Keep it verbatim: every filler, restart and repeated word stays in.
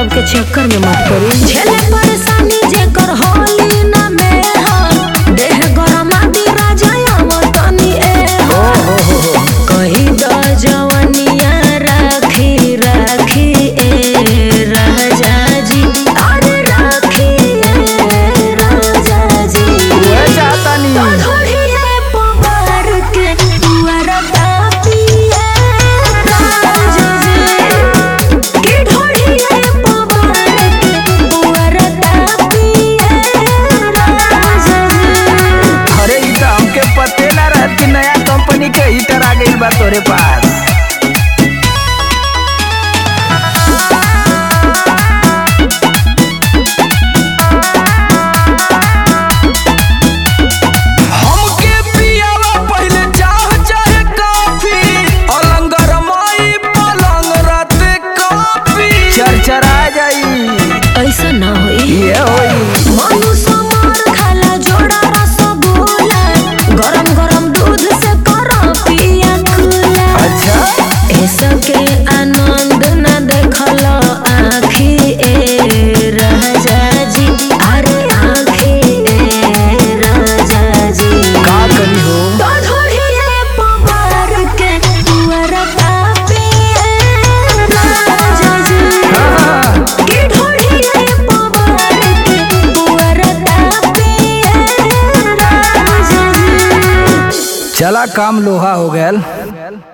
सब के चक्कर में मत पड़ी। झेले परेशानी जेकर होली ना में हो, देह गरमा दी राजा आवतनी ए हो। कहीं द जवनिया राखी राखी ए राजा जी, अरे राखी ए राजा जी। ये चाहता नहीं ढोढ़िए पवार के पुअरा तापी ए राजा जी, कि ढोढ़िए पवार के पुअरा तापी ए राजा जी। अरे ई तो हमके पते ना रहत कि नया कंपनी के हीटर आ गइल बा तोरे पास। हमके पियावा पहिले चाह चाहे कॉफी, अलंग रमाई पलंग रात कॉफी। चरचरा जाई ऐसा ना होई, ये होई मनु समार खाला जोड़ा रसगुल्ला, गरम गरम दूध से करो पिया खुला। अच्छा ऐसा के आनंद न देखल आँखी ए राजा जी, अरे आँखी ए राजा जी। का करी हो तो ढोढ़िए पवार के पुअरा तापी ए राजा जी, हाँ। कि ढोढ़िए पवार के पुअरा तापी ए राजा जी। चला काम लोहा हो गया।